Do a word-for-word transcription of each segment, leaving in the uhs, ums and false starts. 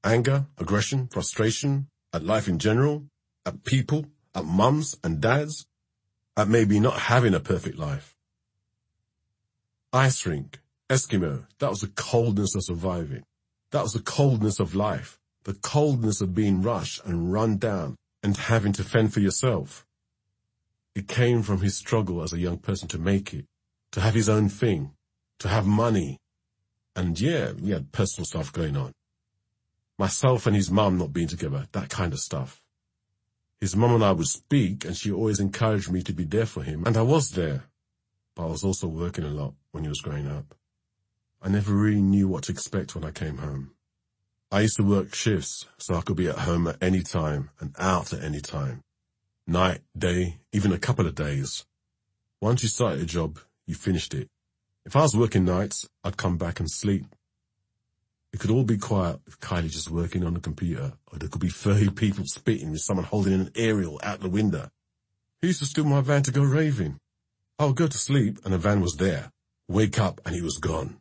Anger, aggression, frustration, at life in general, at people, at mums and dads, at maybe not having a perfect life. Ice rink, Eskimo, that was the coldness of surviving. That was the coldness of life, the coldness of being rushed and run down and having to fend for yourself. It came from his struggle as a young person to make it, to have his own thing, to have money. And yeah, we had personal stuff going on. Myself and his mum not being together, that kind of stuff. His mum and I would speak, and she always encouraged me to be there for him, and I was there. But I was also working a lot when he was growing up. I never really knew what to expect when I came home. I used to work shifts, so I could be at home at any time and out at any time. Night, day, even a couple of days. Once you started a job, you finished it. If I was working nights, I'd come back and sleep. It could all be quiet with Kylie just working on the computer, or there could be thirty people spitting with someone holding an aerial out the window. He used to steal my van to go raving. I would go to sleep and the van was there. Wake up and he was gone.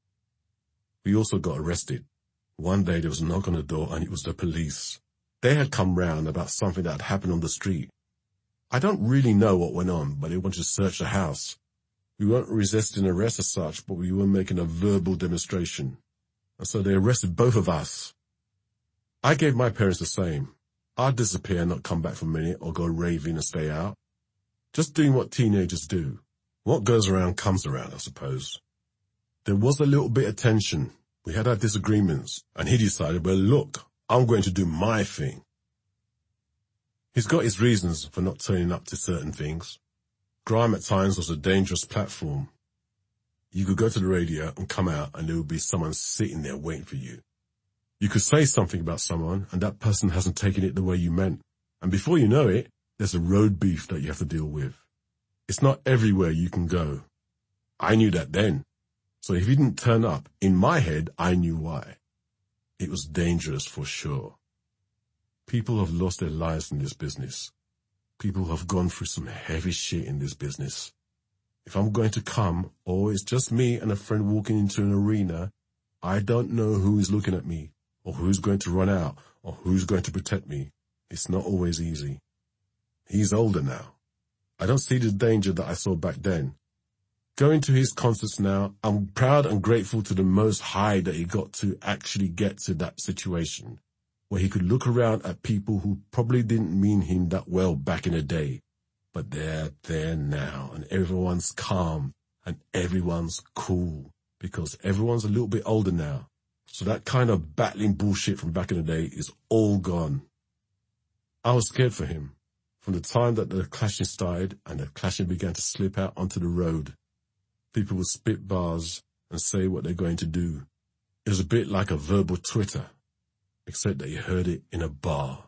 We also got arrested. One day there was a knock on the door and it was the police. They had come round about something that had happened on the street. I don't really know what went on, but they wanted to search the house. We weren't resisting arrest as such, but we were making a verbal demonstration. And so they arrested both of us. I gave my parents the same. I'd disappear and not come back for a minute or go raving and stay out. Just doing what teenagers do. What goes around comes around, I suppose. There was a little bit of tension. We had our disagreements, and he decided, well, look, I'm going to do my thing. He's got his reasons for not turning up to certain things. Grime at times was a dangerous platform. You could go to the radio and come out and there would be someone sitting there waiting for you. You could say something about someone and that person hasn't taken it the way you meant. And before you know it, there's a road beef that you have to deal with. It's not everywhere you can go. I knew that then. So if he didn't turn up, in my head, I knew why. It was dangerous for sure. People have lost their lives in this business. People have gone through some heavy shit in this business. If I'm going to come, or it's just me and a friend walking into an arena, I don't know who is looking at me, or who's going to run out, or who's going to protect me. It's not always easy. He's older now. I don't see the danger that I saw back then. Going to his concerts now, I'm proud and grateful to the Most High that he got to actually get to that situation, where he could look around at people who probably didn't mean him that well back in the day. But they're there now, and everyone's calm, and everyone's cool, because everyone's a little bit older now. So that kind of battling bullshit from back in the day is all gone. I was scared for him, from the time that the clashing started and the clashing began to slip out onto the road. People would spit bars and say what they're going to do. It was a bit like a verbal Twitter, except that you heard it in a bar.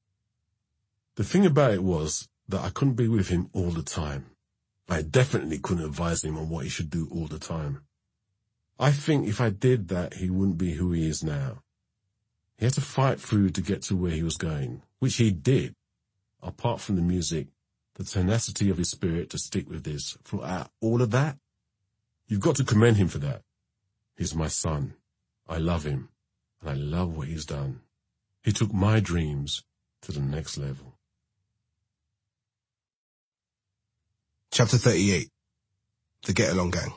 The thing about it was that I couldn't be with him all the time. I definitely couldn't advise him on what he should do all the time. I think if I did that, he wouldn't be who he is now. He had to fight through to get to where he was going, which he did. Apart from the music, the tenacity of his spirit to stick with this throughout all of that, you've got to commend him for that. He's my son. I love him, and I love what he's done. He took my dreams to the next level. Chapter thirty-eight. The Get Along Gang.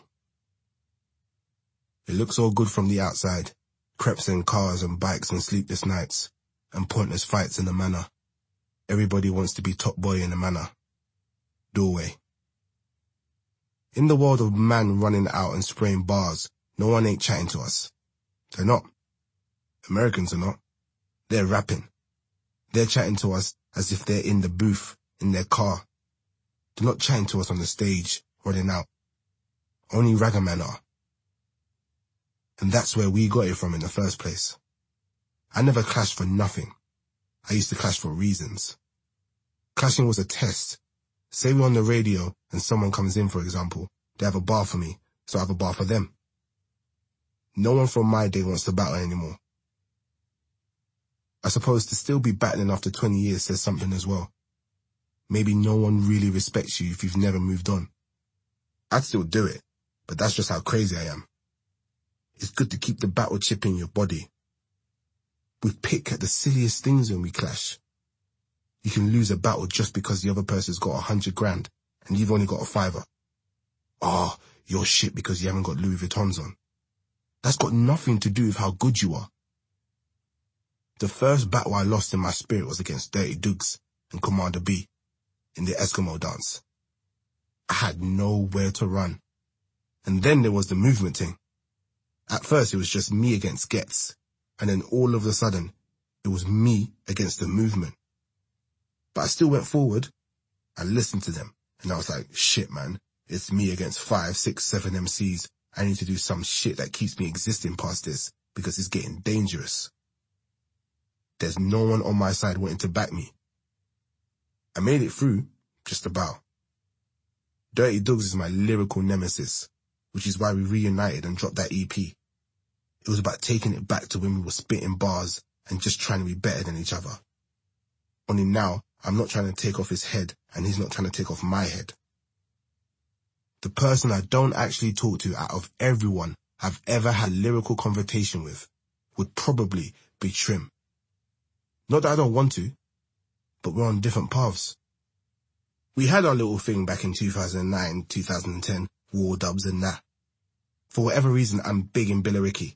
It looks all good from the outside. Creps in cars and bikes and sleepless nights, and pointless fights in the manor. Everybody wants to be top boy in the manor. Doorway. In the world of man running out and spraying bars, no one ain't chatting to us. They're not. Americans are not. They're rapping. They're chatting to us as if they're in the booth, in their car. They're not chatting to us on the stage, running out. Only Ragaman are. And that's where we got it from in the first place. I never clashed for nothing. I used to clash for reasons. Clashing was a test. Say we're on the radio and someone comes in, for example. They have a bar for me, so I have a bar for them. No one from my day wants to battle anymore. I suppose to still be battling after twenty years says something as well. Maybe no one really respects you if you've never moved on. I'd still do it, but that's just how crazy I am. It's good to keep the battle chip in your body. We'd pick at the silliest things when we clash. You can lose a battle just because the other person's got a hundred grand and you've only got a fiver. Ah, oh, you're shit because you haven't got Louis Vuittons on. That's got nothing to do with how good you are. The first battle I lost in my spirit was against Dirty Dukes and Commander B in the Eskimo dance. I had nowhere to run. And then there was the movement thing. At first it was just me against Gets, and then all of a sudden it was me against the movement. But I still went forward. I listened to them, and I was like, shit man, it's me against five, six, seven M Cs. I need to do some shit that keeps me existing past this, because it's getting dangerous. There's no one on my side wanting to back me. I made it through, just about. Dirty Dogs is my lyrical nemesis, which is why we reunited and dropped that E P. It was about taking it back to when we were spitting bars and just trying to be better than each other. Only now, I'm not trying to take off his head and he's not trying to take off my head. The person I don't actually talk to out of everyone I've ever had a lyrical conversation with would probably be Trim. Not that I don't want to, but we're on different paths. We had our little thing back in two thousand nine, two thousand ten, war dubs and that. For whatever reason, I'm big in Billericay.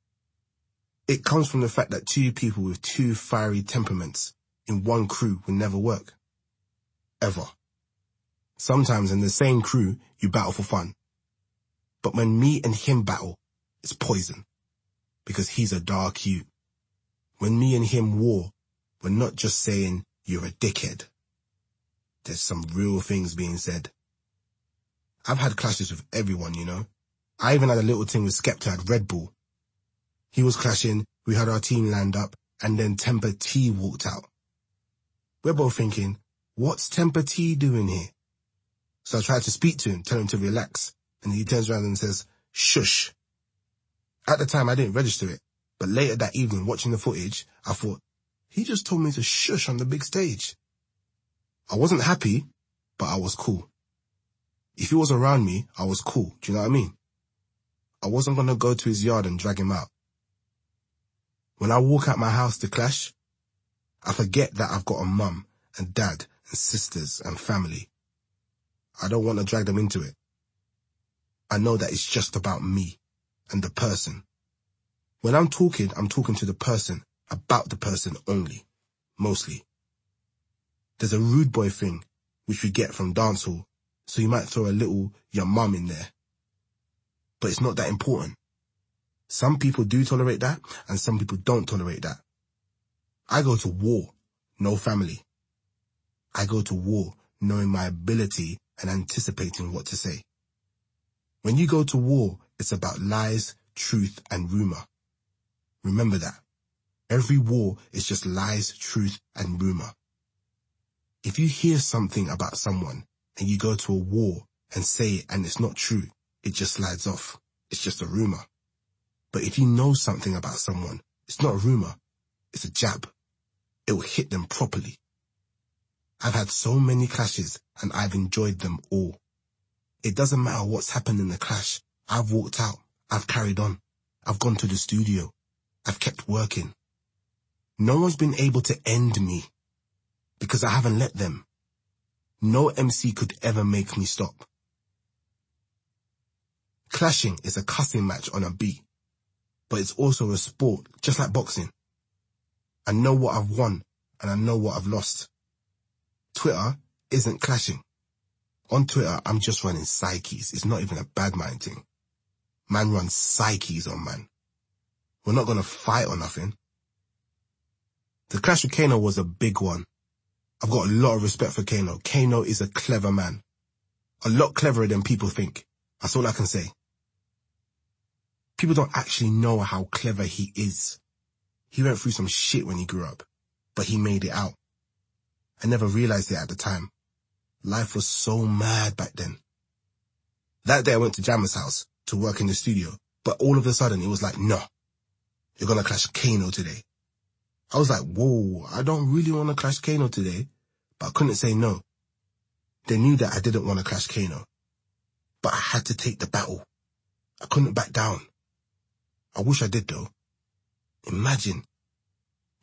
It comes from the fact that two people with two fiery temperaments in one crew will never work. Ever. Sometimes in the same crew, you battle for fun. But when me and him battle, it's poison. Because he's a dark hue. When me and him war, we're not just saying, you're a dickhead. There's some real things being said. I've had clashes with everyone, you know. I even had a little thing with Skepta at Red Bull. He was clashing, we had our team lined up, and then Temper T walked out. We're both thinking, what's Temper T doing here? So I tried to speak to him, tell him to relax, and he turns around and says, shush. At the time, I didn't register it, but later that evening, watching the footage, I thought, he just told me to shush on the big stage. I wasn't happy, but I was cool. If he was around me, I was cool, do you know what I mean? I wasn't going to go to his yard and drag him out. When I walk out my house to clash, I forget that I've got a mum and dad and sisters and family. I don't want to drag them into it. I know that it's just about me and the person. When I'm talking, I'm talking to the person, about the person only, mostly. There's a rude boy thing, which we get from dancehall, so you might throw a little your mum in there. But it's not that important. Some people do tolerate that, and some people don't tolerate that. I go to war, no family. I go to war knowing my ability and anticipating what to say. When you go to war, it's about lies, truth, and rumor. Remember that. Every war is just lies, truth, and rumor. If you hear something about someone and you go to a war and say it and it's not true, it just slides off. It's just a rumor. But if you know something about someone, it's not a rumor. It's a jab. It will hit them properly. I've had so many clashes and I've enjoyed them all. It doesn't matter what's happened in the clash. I've walked out. I've carried on. I've gone to the studio. I've kept working. No one's been able to end me because I haven't let them. No M C could ever make me stop. Clashing is a cussing match on a beat, but it's also a sport, just like boxing. I know what I've won and I know what I've lost. Twitter isn't clashing. On Twitter, I'm just running psyches. It's not even a bad mind thing. Man runs psyches on man. We're not going to fight or nothing. The clash with Kano was a big one. I've got a lot of respect for Kano. Kano is a clever man. A lot cleverer than people think. That's all I can say. People don't actually know how clever he is. He went through some shit when he grew up, but he made it out. I never realized it at the time. Life was so mad back then. That day I went to Jammer's house to work in the studio, but all of a sudden it was like, no, you're gonna clash Kano today. I was like, whoa, I don't really want to clash Kano today, but I couldn't say no. They knew that I didn't want to clash Kano, but I had to take the battle. I couldn't back down. I wish I did though. Imagine,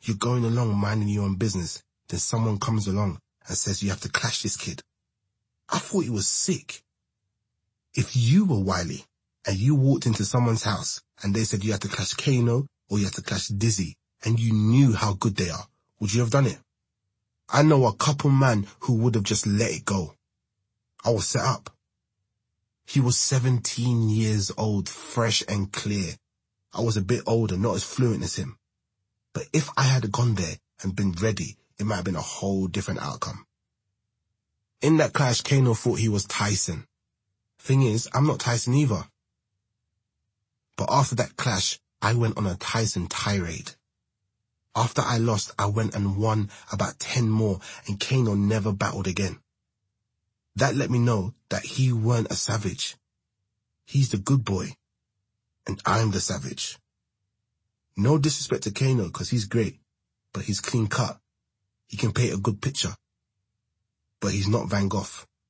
You're going along minding your own business, then someone comes along and says you have to clash this kid. I thought he was sick. If you were Wiley and you walked into someone's house and they said you had to clash Kano or you had to clash Dizzy and you knew how good they are, would you have done it? I know a couple men who would have just let it go. I was set up. He was seventeen years old, fresh and clear. I was a bit older, not as fluent as him. But if I had gone there and been ready, it might have been a whole different outcome. In that clash, Kano thought he was Tyson. Thing is, I'm not Tyson either. But after that clash, I went on a Tyson tirade. After I lost, I went and won about ten more, and Kano never battled again. That let me know that he weren't a savage. He's the good boy, and I'm the savage. No disrespect to Kano, because he's great, but he's clean cut. He can paint a good picture. But he's not Van Gogh.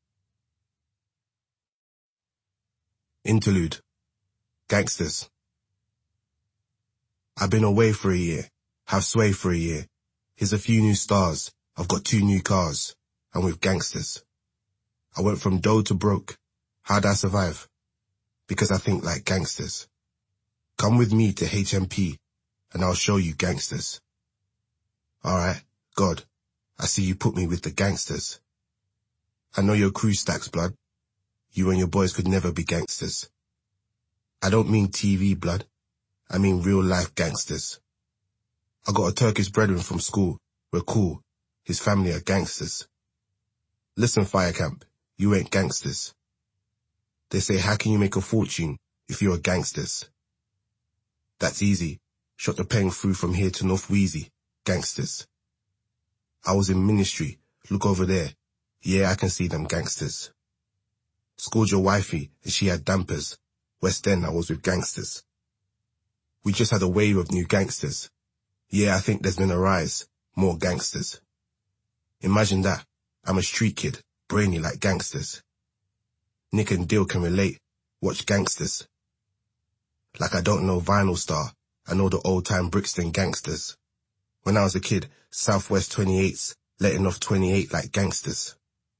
Interlude. Gangsters. I've been away for a year, have sway for a year. Here's a few new stars, I've got two new cars, and with gangsters. I went from dough to broke. How'd I survive? Because I think like gangsters. Come with me to H M P, and I'll show you gangsters. Alright, God, I see you put me with the gangsters. I know your crew stacks, blood. You and your boys could never be gangsters. I don't mean T V, blood. I mean real life gangsters. I got a Turkish brethren from school. We're cool. His family are gangsters. Listen, Fire Camp, you ain't gangsters. They say, how can you make a fortune if you're gangsters? That's easy. Shot the paying through from here to North Wheezy. Gangsters. I was in ministry. Look over there. Yeah, I can see them gangsters. Schooled your wifey and she had dampers. West End, I was with gangsters. We just had a wave of new gangsters. Yeah, I think there's been a rise. More gangsters. Imagine that. I'm a street kid, brainy like gangsters. Nick and Dill can relate. Watch gangsters. Like I don't know Vinyl Star. I know the old-time Brixton gangsters. When I was a kid, Southwest twenty-eights, letting off twenty-eight like gangsters.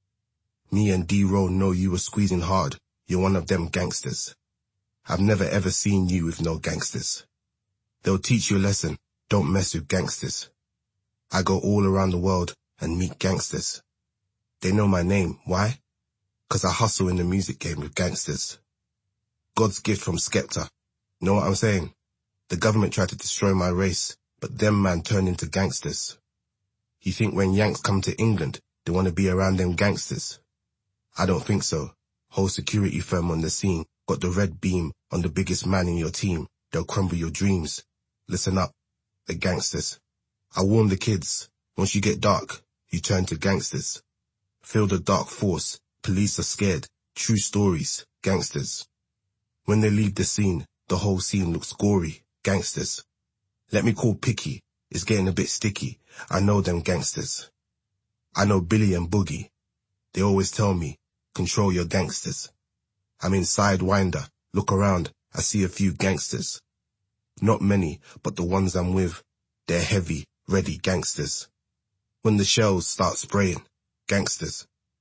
Me and D-Roll know you were squeezing hard. You're one of them gangsters. I've never ever seen you with no gangsters. They'll teach you a lesson. Don't mess with gangsters. I go all around the world and meet gangsters. They know my name. Why? 'Cause I hustle in the music game with gangsters. God's gift from Skepta. Know what I'm saying? The government tried to destroy my race, but them man turned into gangsters. You think when Yanks come to England, they want to be around them gangsters? I don't think so. Whole security firm on the scene, got the red beam on the biggest man in your team. They'll crumble your dreams. Listen up, the gangsters. I warn the kids, once you get dark, you turn to gangsters. Feel the dark force, police are scared, true stories, gangsters. When they leave the scene, the whole scene looks gory, gangsters. Let me call picky, it's getting a bit sticky, I know them gangsters. I know Billy and Boogie. They always tell me, control your gangsters. I'm in Sidewinder, look around, I see a few gangsters. Not many, but the ones I'm with, they're heavy, ready gangsters. When the shells start spraying, gangsters.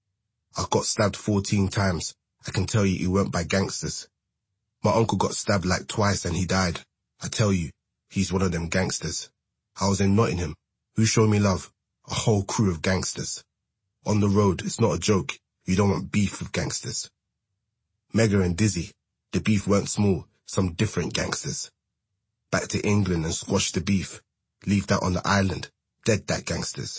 I got stabbed fourteen times, I can tell you it weren't by gangsters. My uncle got stabbed like twice and he died. I tell you, he's one of them gangsters. I was in Nottingham. Who showed me love? A whole crew of gangsters. On the road, it's not a joke. You don't want beef with gangsters. Mega and Dizzy, the beef weren't small, some different gangsters. Back to England and squash the beef. Leave that on the island. Dead that gangsters.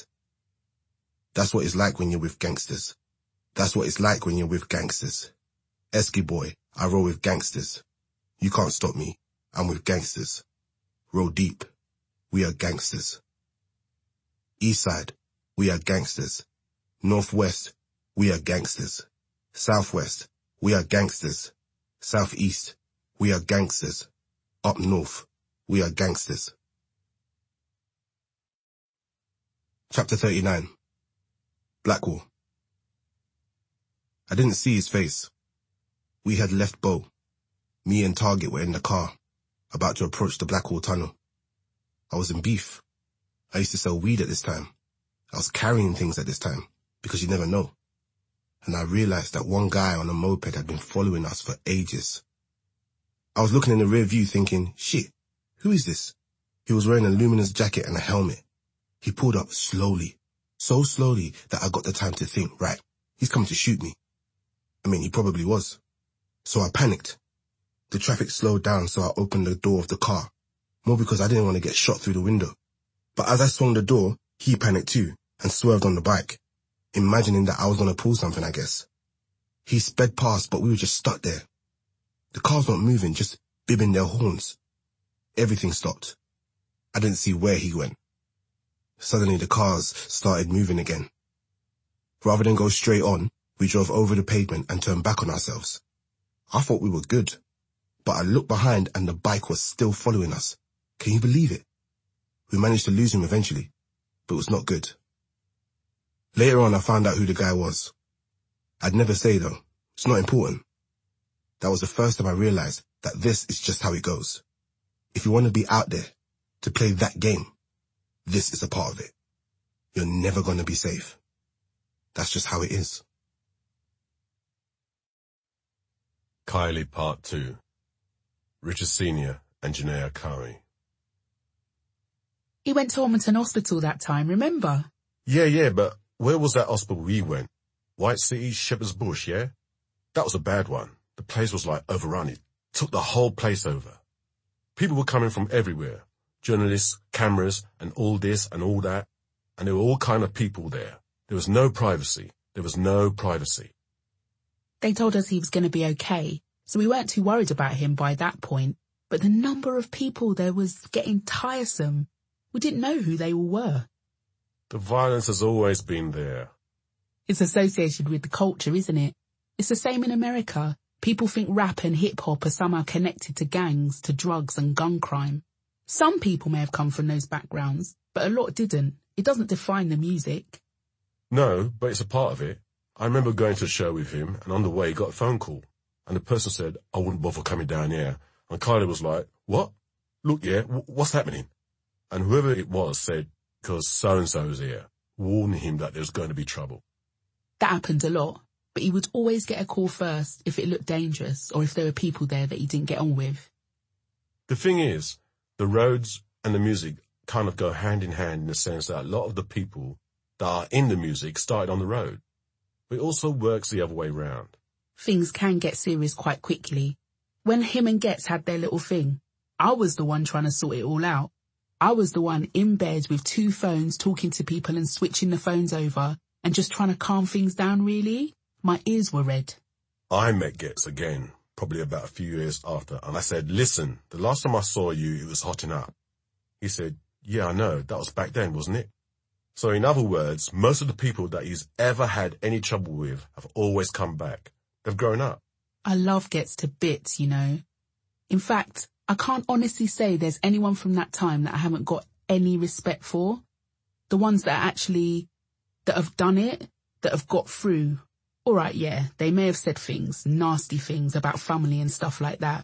That's what it's like when you're with gangsters. That's what it's like when you're with gangsters. Esky boy, I roll with gangsters. You can't stop me. I'm with gangsters. Roll deep. We are gangsters. Eastside, we are gangsters. Northwest, we are gangsters. Southwest, we are gangsters. Southeast, we are gangsters. Up north, we are gangsters. Chapter thirty-nine. Blackwall. I didn't see his face. We had left Bow. Me and Target were in the car, about to approach the Blackwall tunnel. I was in beef. I used to sell weed at this time. I was carrying things at this time, because you never know. And I realized that one guy on a moped had been following us for ages. I was looking in the rear view thinking, shit, who is this? He was wearing a luminous jacket and a helmet. He pulled up slowly, so slowly that I got the time to think, right, he's coming to shoot me. I mean, he probably was. So I panicked. The traffic slowed down, so I opened the door of the car, more because I didn't want to get shot through the window. But as I swung the door, he panicked too and swerved on the bike, imagining that I was going to pull something, I guess. He sped past, but we were just stuck there. The cars weren't moving, just bibbing their horns. Everything stopped. I didn't see where he went. Suddenly the cars started moving again. Rather than go straight on, we drove over the pavement and turned back on ourselves. I thought we were good, but I looked behind and the bike was still following us. Can you believe it? We managed to lose him eventually, but it was not good. Later on I found out who the guy was. I'd never say though, it's not important. That was the first time I realized that this is just how it goes. If you want to be out there, to play that game, this is a part of it. You're never going to be safe. That's just how it is. Kylie Part two. Richard Senior and Janaea Curry. He went to Ormington Hospital that time, remember? Yeah, yeah, but where was that hospital we went? White City, Shepherd's Bush, yeah? That was a bad one. The place was like overrun. It took the whole place over. People were coming from everywhere. Journalists, cameras, and all this and all that. And there were all kind of people there. There was no privacy. There was no privacy. They told us he was going to be okay, so we weren't too worried about him by that point. But the number of people there was getting tiresome. We didn't know who they all were. The violence has always been there. It's associated with the culture, isn't it? It's the same in America. People think rap and hip-hop are somehow connected to gangs, to drugs and gun crime. Some people may have come from those backgrounds, but a lot didn't. It doesn't define the music. No, but it's a part of it. I remember going to a show with him, and on the way got a phone call. And the person said, I wouldn't bother coming down here. And Kylie was like, what? Look, yeah, w- what's happening? And whoever it was said, because so-and-so's here, warning him that there's going to be trouble. That happened a lot, but he would always get a call first if it looked dangerous or if there were people there that he didn't get on with. The thing is, the roads and the music kind of go hand in hand in the sense that a lot of the people that are in the music started on the road. But it also works the other way round. Things can get serious quite quickly. When him and Getz had their little thing, I was the one trying to sort it all out. I was the one in bed with two phones talking to people and switching the phones over and just trying to calm things down, really. My ears were red. I met Getz again, probably about a few years after, and I said, listen, the last time I saw you, it was hotting up. He said, yeah, I know, that was back then, wasn't it? So in other words, most of the people that he's ever had any trouble with have always come back. They've grown up. I love Getz to bits, you know. In fact, I can't honestly say there's anyone from that time that I haven't got any respect for. The ones that are actually, that have done it, that have got through. All right, yeah, they may have said things, nasty things about family and stuff like that.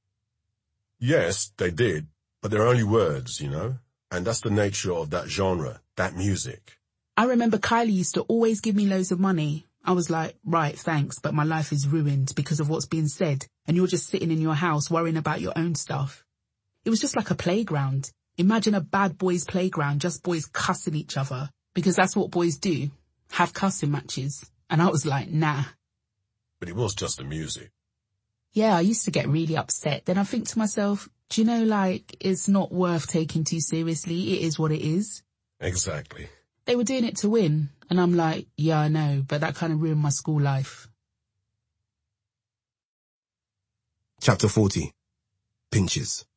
Yes, they did, but they're only words, you know, and that's the nature of that genre, that music. I remember Kylie used to always give me loads of money. I was like, right, thanks, but my life is ruined because of what's being said, and you're just sitting in your house worrying about your own stuff. It was just like a playground. Imagine a bad boys' playground, just boys cussing each other, because that's what boys do, have cussing matches. And I was like, nah. But it was just the music. Yeah, I used to get really upset. Then I think to myself, do you know, like, it's not worth taking too seriously. It is what it is. Exactly. They were doing it to win. And I'm like, yeah, I know, but that kind of ruined my school life. Chapter forty. Pinches.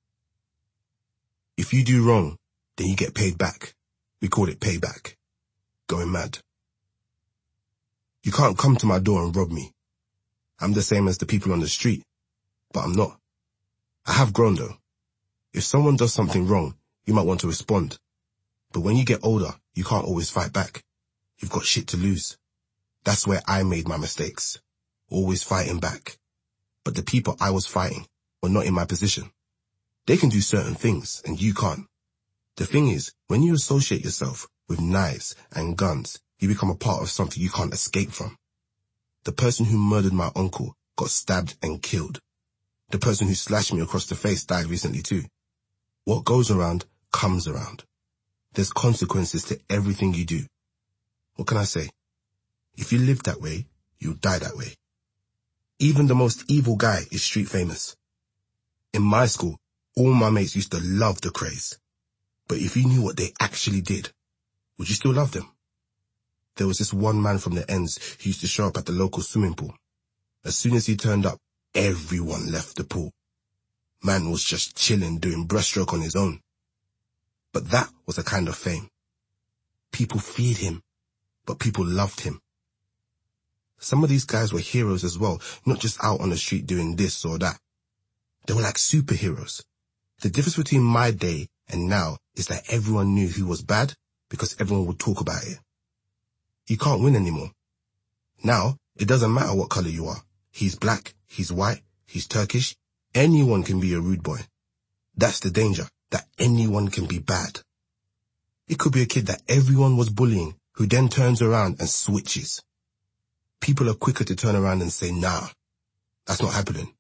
If you do wrong, then you get paid back. We call it payback. Going mad. You can't come to my door and rob me. I'm the same as the people on the street, but I'm not. I have grown though. If someone does something wrong, you might want to respond. But when you get older, you can't always fight back. You've got shit to lose. That's where I made my mistakes. Always fighting back. But the people I was fighting were not in my position. They can do certain things and you can't. The thing is, when you associate yourself with knives and guns, you become a part of something you can't escape from. The person who murdered my uncle got stabbed and killed. The person who slashed me across the face died recently too. What goes around comes around. There's consequences to everything you do. What can I say? If you live that way, you'll die that way. Even the most evil guy is street famous. In my school, all my mates used to love the craze. But if you knew what they actually did, would you still love them? There was this one man from the ends who used to show up at the local swimming pool. As soon as he turned up, everyone left the pool. Man was just chilling, doing breaststroke on his own. But that was a kind of fame. People feared him, but people loved him. Some of these guys were heroes as well, not just out on the street doing this or that. They were like superheroes. The difference between my day and now is that everyone knew who was bad because everyone would talk about it. You can't win anymore. Now, it doesn't matter what color you are. He's black, he's white, he's Turkish. Anyone can be a rude boy. That's the danger, that anyone can be bad. It could be a kid that everyone was bullying who then turns around and switches. People are quicker to turn around and say, nah, that's not happening.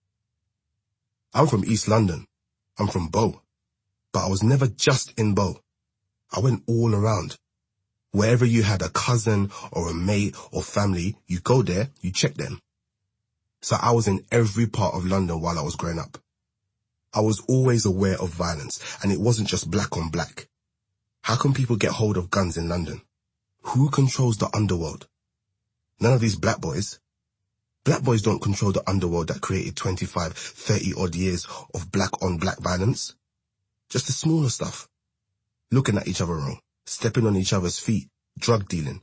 I'm from East London. I'm from Bow. But I was never just in Bow. I went all around. Wherever you had a cousin or a mate or family, you go there, you check them. So I was in every part of London while I was growing up. I was always aware of violence, and it wasn't just black on black. How can people get hold of guns in London? Who controls the underworld? None of these black boys. Black boys don't control the underworld that created twenty-five, thirty odd years of black on black violence. Just the smaller stuff. Looking at each other wrong, stepping on each other's feet, drug dealing.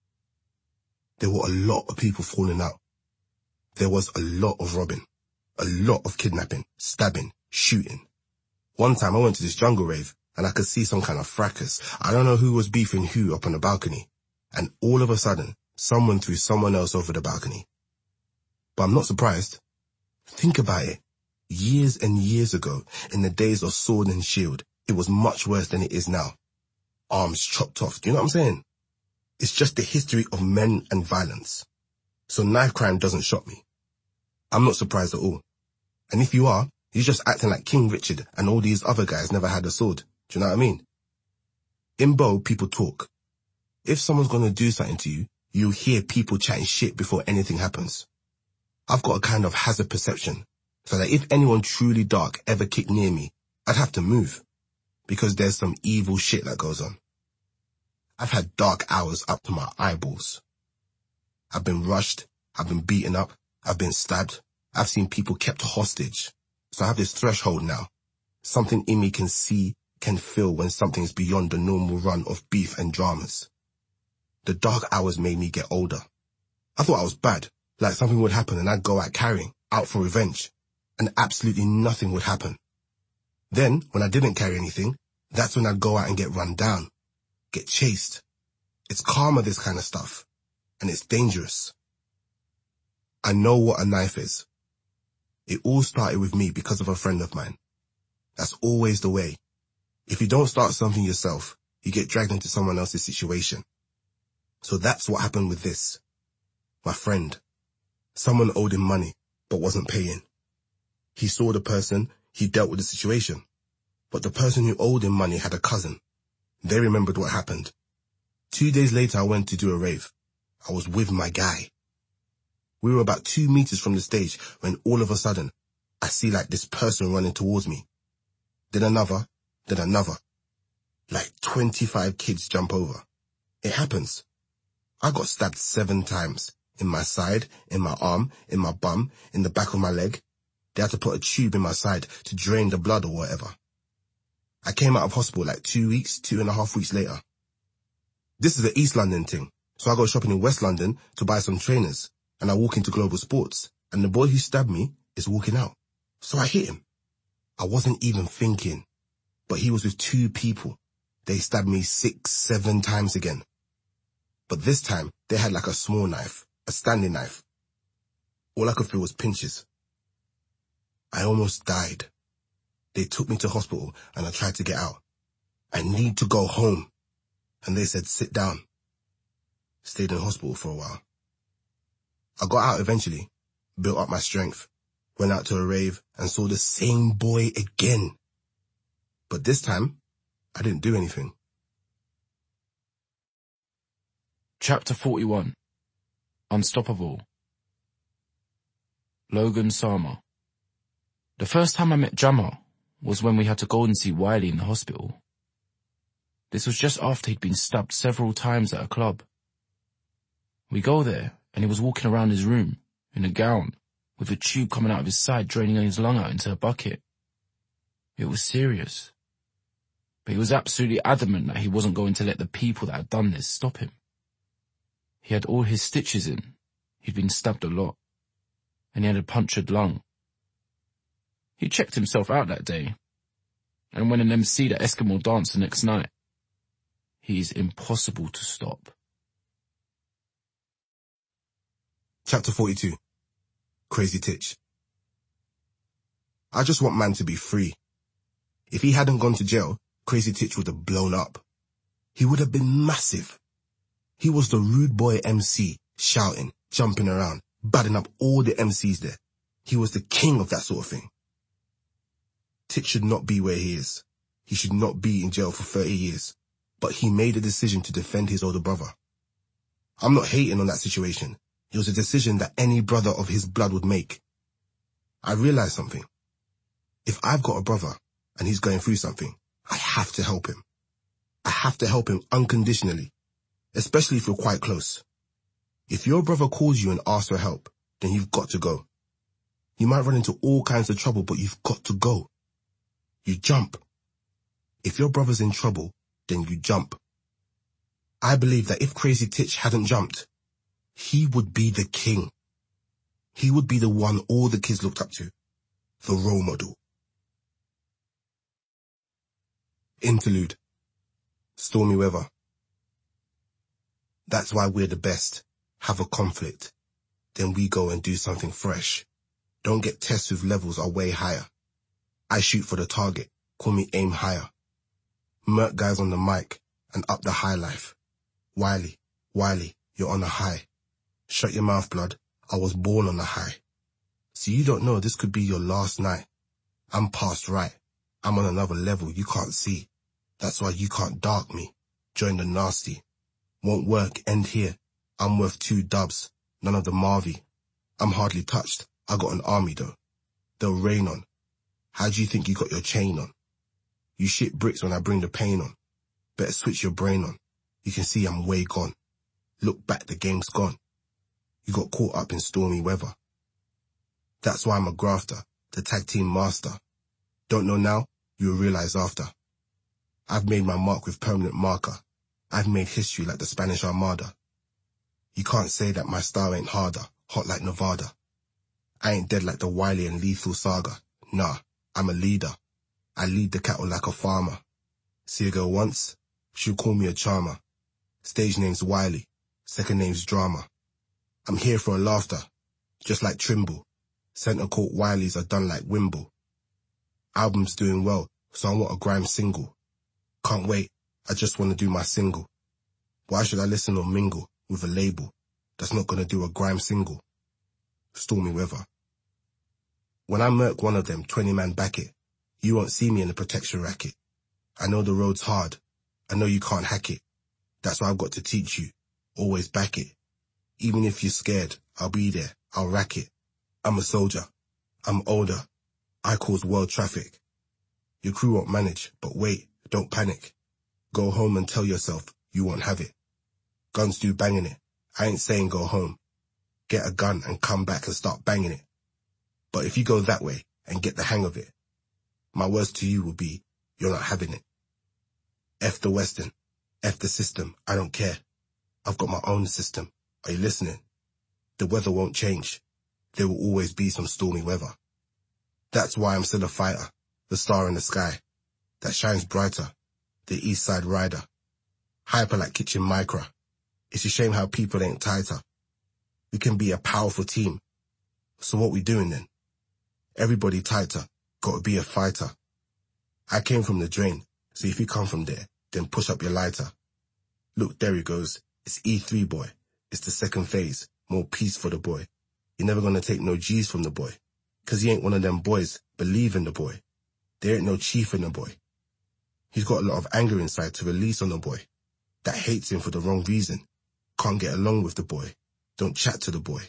There were a lot of people falling out. There was a lot of robbing, a lot of kidnapping, stabbing, shooting. One time I went to this jungle rave and I could see some kind of fracas. I don't know who was beefing who up on the balcony. And all of a sudden, someone threw someone else over the balcony. But I'm not surprised. Think about it. Years and years ago, in the days of sword and shield, it was much worse than it is now. Arms chopped off. Do you know what I'm saying? It's just the history of men and violence. So knife crime doesn't shock me. I'm not surprised at all. And if you are, you're just acting like King Richard and all these other guys never had a sword. Do you know what I mean? In Bow, people talk. If someone's going to do something to you, you'll hear people chatting shit before anything happens. I've got a kind of hazard perception, so that if anyone truly dark ever kicked near me, I'd have to move, because there's some evil shit that goes on. I've had dark hours up to my eyeballs. I've been rushed, I've been beaten up, I've been stabbed, I've seen people kept hostage. So I have this threshold now. Something in me can see, can feel when something's beyond the normal run of beef and dramas. The dark hours made me get older. I thought I was bad, like something would happen and I'd go out carrying, out for revenge, and absolutely nothing would happen. Then, when I didn't carry anything, that's when I'd go out and get run down, get chased. It's karma, this kind of stuff, and it's dangerous. I know what a knife is. It all started with me because of a friend of mine. That's always the way. If you don't start something yourself, you get dragged into someone else's situation. So that's what happened with this. My friend. Someone owed him money, but wasn't paying. He saw the person, he dealt with the situation. But the person who owed him money had a cousin. They remembered what happened. Two days later, I went to do a rave. I was with my guy. We were about two meters from the stage when all of a sudden, I see like this person running towards me. Then another, then another. Like twenty-five kids jump over. It happens. I got stabbed seven times. In my side, in my arm, in my bum, in the back of my leg. They had to put a tube in my side to drain the blood or whatever. I came out of hospital like two weeks, two and a half weeks later. This is the East London thing. So I go shopping in West London to buy some trainers. And I walk into Global Sports. And the boy who stabbed me is walking out. So I hit him. I wasn't even thinking. But he was with two people. They stabbed me six, seven times again. But this time, they had like a small knife. A standing knife. All I could feel was pinches. I almost died. They took me to hospital and I tried to get out. I need to go home. And they said, sit down. Stayed in hospital for a while. I got out eventually, built up my strength, went out to a rave and saw the same boy again. But this time, I didn't do anything. Chapter forty-one. Unstoppable. Logan Sama. The first time I met Jammer was when we had to go and see Wiley in the hospital. This was just after he'd been stabbed several times at a club. We go there, and he was walking around his room, in a gown, with a tube coming out of his side draining his lung out into a bucket. It was serious. But he was absolutely adamant that he wasn't going to let the people that had done this stop him. He had all his stitches in, he'd been stabbed a lot, and he had a punctured lung. He checked himself out that day, and went and emceed at Eskimo dance the next night. He's impossible to stop. Chapter forty-two. Crazy Titch. I just want man to be free. If he hadn't gone to jail, Crazy Titch would have blown up. He would have been massive. He was the rude boy M C, shouting, jumping around, batting up all the M Cs there. He was the king of that sort of thing. Titch should not be where he is. He should not be in jail for thirty years. But he made a decision to defend his older brother. I'm not hating on that situation. It was a decision that any brother of his blood would make. I realized something. If I've got a brother and he's going through something, I have to help him. I have to help him unconditionally, especially if you're quite close. If your brother calls you and asks for help, then you've got to go. You might run into all kinds of trouble, but you've got to go. You jump. If your brother's in trouble, then you jump. I believe that if Crazy Titch hadn't jumped, he would be the king. He would be the one all the kids looked up to. The role model. Interlude. Stormy weather. That's why we're the best. Have a conflict. Then we go and do something fresh. Don't get tests with levels are way higher. I shoot for the target. Call me aim higher. Merc guys on the mic and up the high life. Wiley, Wiley, you're on a high. Shut your mouth, blood. I was born on a high. So you don't know this could be your last night. I'm past right. I'm on another level you can't see. That's why you can't dark me. Join the nasty. Won't work, end here. I'm worth two dubs. None of the Marvy. I'm hardly touched. I got an army though. They'll rain on. How do you think you got your chain on? You shit bricks when I bring the pain on. Better switch your brain on. You can see I'm way gone. Look back, the game's gone. You got caught up in stormy weather. That's why I'm a grafter, the tag team master. Don't know now, you'll realize after. I've made my mark with permanent marker. I've made history like the Spanish Armada. You can't say that my style ain't harder, hot like Nevada. I ain't dead like the Wiley and Lethal saga. Nah, I'm a leader. I lead the cattle like a farmer. See a girl once, she'll call me a charmer. Stage name's Wiley, second name's Drama. I'm here for a laughter, just like Trimble. Centre court Wileys are done like Wimble. Album's doing well, so I want a grime single. Can't wait, I just want to do my single. Why should I listen or mingle with a label that's not gonna do a grime single? Stormy weather. When I murk one of them twenty man back it, you won't see me in the protection racket. I know the road's hard. I know you can't hack it. That's why I've got to teach you. Always back it. Even if you're scared, I'll be there. I'll rack it. I'm a soldier. I'm older. I cause world traffic. Your crew won't manage, but wait, don't panic. Go home and tell yourself you won't have it. Guns do banging it. I ain't saying go home. Get a gun and come back and start banging it. But if you go that way and get the hang of it, my words to you will be, you're not having it. F the Western. F the system. I don't care. I've got my own system. Are you listening? The weather won't change. There will always be some stormy weather. That's why I'm still a fighter. The star in the sky. That shines brighter. The East Side Rider. Hyper like Kitchen Micra. It's a shame how people ain't tighter. We can be a powerful team. So what we doing then? Everybody tighter. Gotta be a fighter. I came from the drain. So if you come from there, then push up your lighter. Look, there he goes. It's E three, boy. It's the second phase. More peace for the boy. You're never gonna take no G's from the boy. Cause he ain't one of them boys. Believe in the boy. There ain't no chief in the boy. He's got a lot of anger inside to release on the boy. That hates him for the wrong reason. Can't get along with the boy. Don't chat to the boy.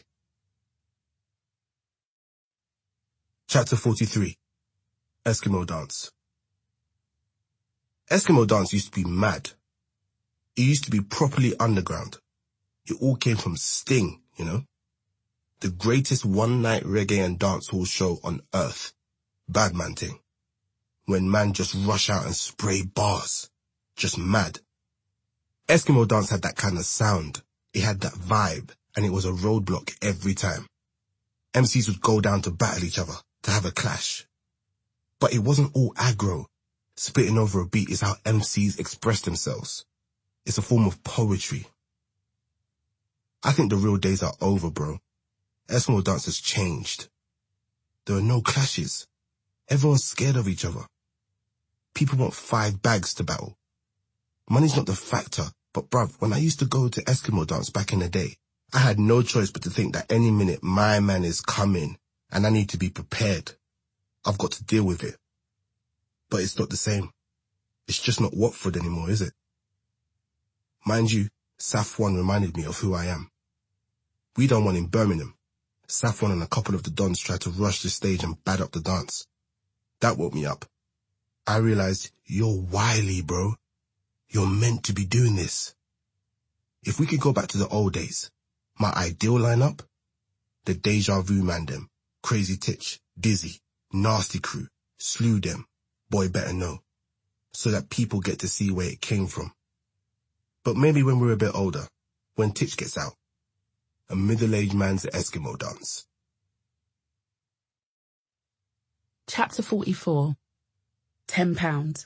Chapter forty-three. Eskimo Dance. Eskimo dance used to be mad. It used to be properly underground. It all came from Sting, you know? The greatest one-night reggae and dancehall show on earth. Badman thing. When man just rush out and spray bars. Just mad. Eskimo dance had that kind of sound. It had that vibe, and it was a roadblock every time. M Cs would go down to battle each other, to have a clash. But it wasn't all aggro. Spitting over a beat is how M Cs express themselves. It's a form of poetry. I think the real days are over, bro. Eskimo dance has changed. There are no clashes. Everyone's scared of each other. People want five bags to battle. Money's not the factor, but bruv, when I used to go to Eskimo dance back in the day, I had no choice but to think that any minute my man is coming and I need to be prepared. I've got to deal with it. But it's not the same. It's just not Watford anymore, is it? Mind you, Saf one reminded me of who I am. We done one in Birmingham. Saf one and a couple of the dons tried to rush the stage and bad up the dance. That woke me up. I realized, you're wily, bro. You're meant to be doing this. If we could go back to the old days, my ideal lineup, the Deja Vu man them, Crazy Titch, Dizzy, Nasty Crew, Slew them, Boy Better Know, so that people get to see where it came from. But maybe when we're a bit older, when Titch gets out, a middle-aged man's Eskimo dance. Chapter forty-four. Ten pounds.